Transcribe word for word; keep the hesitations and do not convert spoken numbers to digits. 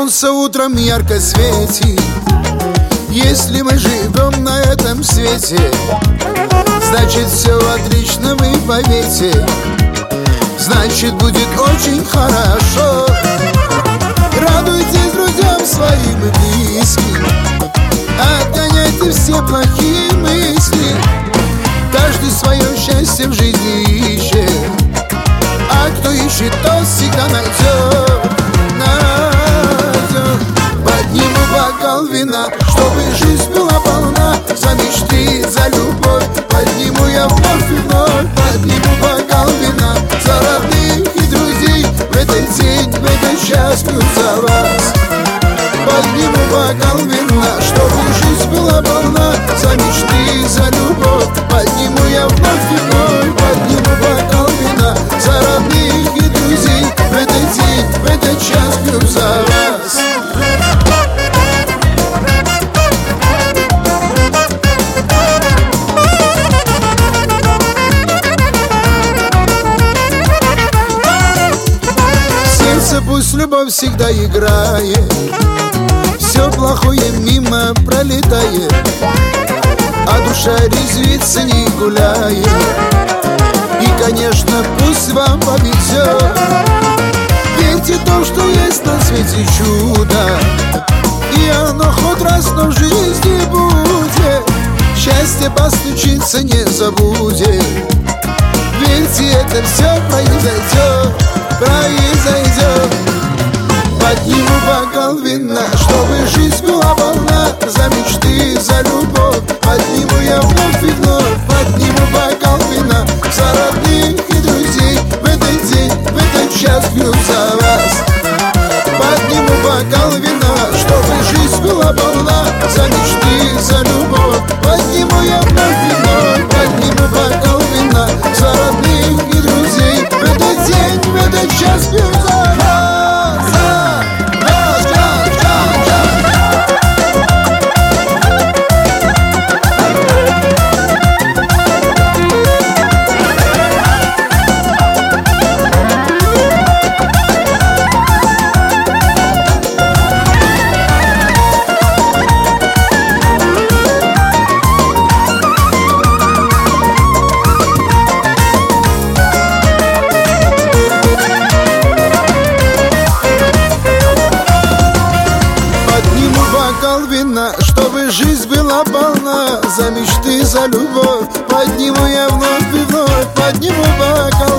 солнце утром ярко светит. Если мы живем на этом свете, значит все отлично, вы поверьте. Значит будет очень хорошо. Радуйтесь друзьям своим и близким, отгоняйте все плохие мысли. Каждый свое счастье в жизни ищет, а кто ищет, тот всегда найдет. Найдет. Подниму бокал вина, чтобы жизнь была полна. За мечты, за любовь подниму я вновь и вновь. Подниму бокал вина за родных и друзей. В этот день, в этот час пью за вас. Подниму бокал вина, чтобы жизнь была полна. За мечты, за любовь подниму я вновь и вновь. Подниму бокал вина за родных и друзей. В этот день, в этот час пью за вас. Пусть любовь всегда играет, все плохое мимо пролетает, а душа резвится, не гуляет. И, конечно, пусть вам повезет. Верьте в то, что есть на свете чудо, и оно хоть раз, но в жизни будет. Счастье постучится, не забудет. Верьте, это все произойдет, произойдет. Подниму бокал вина, чтобы жизнь была полна. За мечты, за любовь подниму я вновь и вновь. Подниму бокал вина за родных и друзей. В этот день, в этот час пью за вас. Подниму бокал вина, чтобы жизнь была полна. За мечты, за любовь подниму я вновь и вновь. Подниму бокал вина за родных и друзей. В этот день, в этот час пью за вас. Чтобы жизнь была полна. За мечты, за любовь подниму я вновь и вновь. Подниму бокал